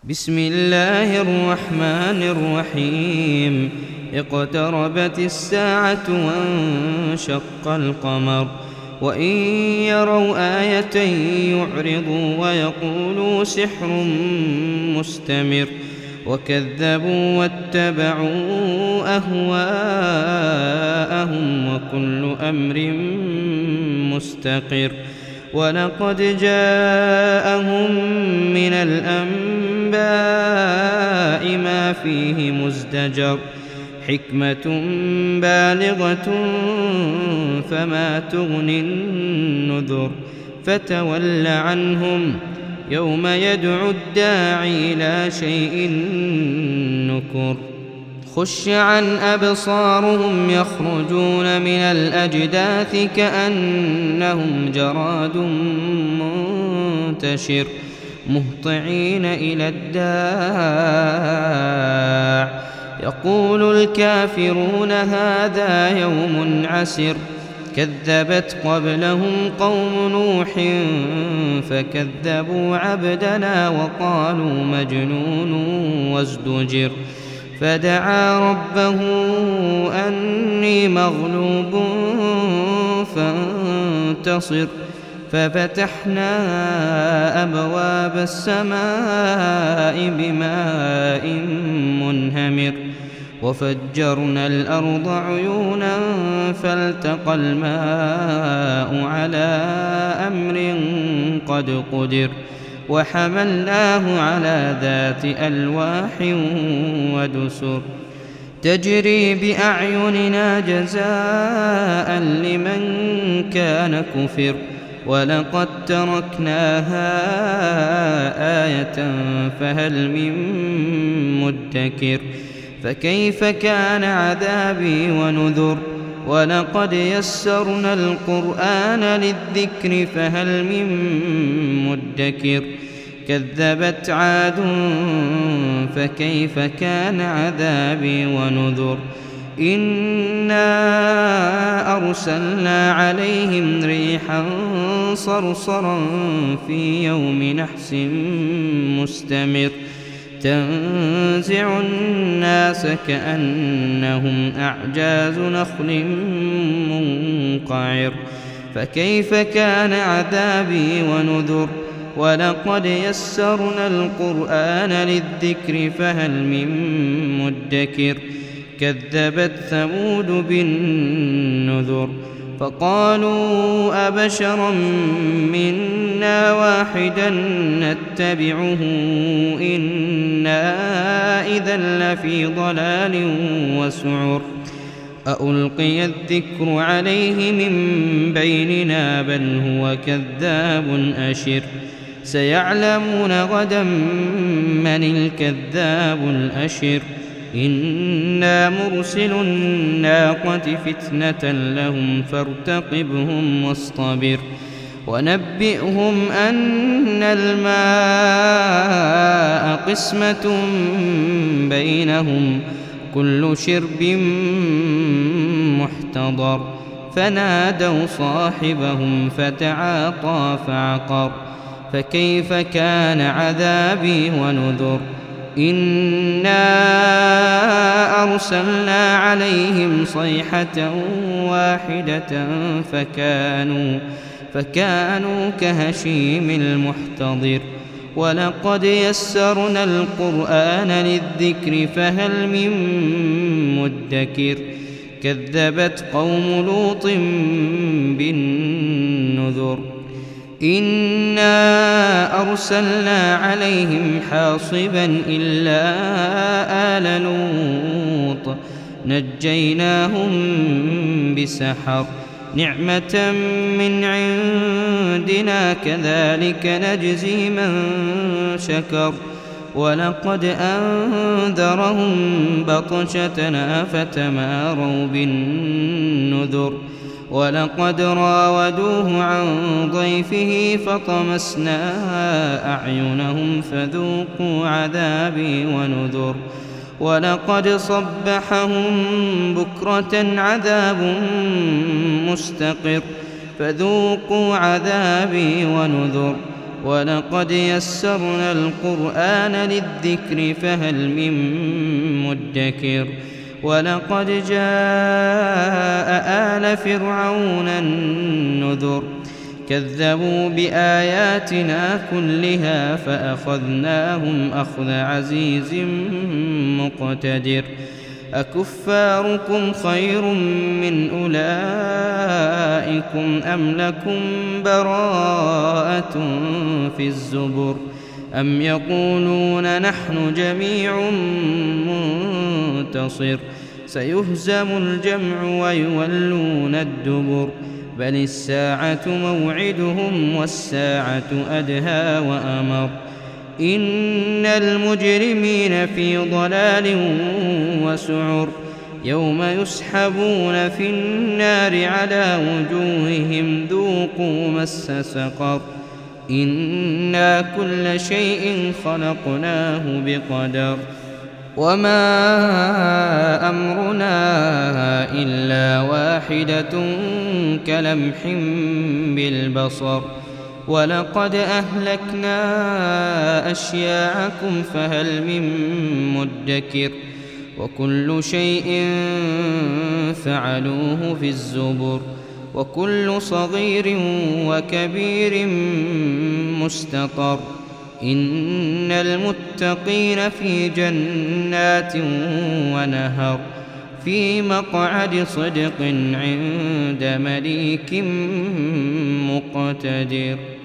بسم الله الرحمن الرحيم. اقتربت الساعة وانشق القمر وإن يروا آية يعرضوا ويقولوا سحر مستمر وكذبوا واتبعوا أهواءهم وكل أمر مستقر. ولقد جاءهم من الأنباء ما فيه مزدجر حكمة بالغة فما تغني النذر. فتول عنهم يوم يدعو الداعي إلى شيء نكر. خش عن أبصارهم يخرجون من الأجداث كأنهم جراد منتشر مهطعين إلى الداع يقول الكافرون هذا يوم عسر. كذبت قبلهم قوم نوح فكذبوا عبدنا وقالوا مجنون وازدجر. فدعا ربه أني مغلوب فانتصر. ففتحنا أبواب السماء بماء منهمر وفجرنا الأرض عيونا فالتقى الماء على أمر قد قدر. وحملناه على ذات ألواح ودسر تجري بأعيننا جزاء لمن كان كفر. ولقد تركناها آية فهل من مدكر. فكيف كان عذابي ونذر. ولقد يسرنا القرآن للذكر فهل من مدكر. كذبت عاد فكيف كان عذابي ونذر. إنا أرسلنا عليهم ريحا صرصرا في يوم نحس مستمر تنزع الناس كأنهم أعجاز نخل منقعر. فكيف كان عذابي ونذر. ولقد يسرنا القرآن للذكر فهل من مدكر. كذبت ثمود بالنذر فقالوا أبشرا منا واحدا نتبعه إنا إذا لفي ضلال وسعر. أألقي الذكر عليه من بيننا بل هو كذاب أشر. سيعلمون غدا من الكذاب الأشر. إنا مرسل الناقة فتنة لهم فارتقبهم واصطبر. ونبئهم أن الماء قسمة بينهم كل شرب محتضر. فنادوا صاحبهم فتعاطى فعقر. فكيف كان عذابي ونذر. إنا أرسلنا عليهم صيحة واحدة فكانوا كهشيم المحتضر. ولقد يسرنا القرآن للذكر فهل من مدكر. كذبت قوم لوط بالنذر. إنا أرسلنا عليهم حاصبا إلا آل لوط نجيناهم بسحر نعمة من عندنا كذلك نجزي من شكر. ولقد أنذرهم بطشتنا فتماروا بالنذر. ولقد راودوه عن ضيفه فطمسنا أعينهم فذوقوا عذابي ونذر. ولقد صبحهم بكرة عذاب مستقر فذوقوا عذابي ونذر. ولقد يسرنا القرآن للذكر فهل من مدكر ولقد جاء آل فرعون النذر كذبوا بآياتنا كلها فأخذناهم أخذ عزيز مقتدر أكفاركم خير من أولئكم أم لكم براءة في الزبر أم يقولون نحن جميع منتصر سيهزم الجمع ويولون الدبر بل الساعة موعدهم والساعة أدهى وأمر إن المجرمين في ضلال وسعر يوم يسحبون في النار على وجوههم ذوقوا مس سقر إنا كل شيء خلقناه بقدر وما أمرنا إلا واحدة كلمح بالبصر ولقد أهلكنا أشياعكم فهل من مدكر وكل شيء فعلوه في الزبر وكل صغير وكبير مستطر إن المتقين في جنات ونهر في مقعد صدق عند مليك مقتدر.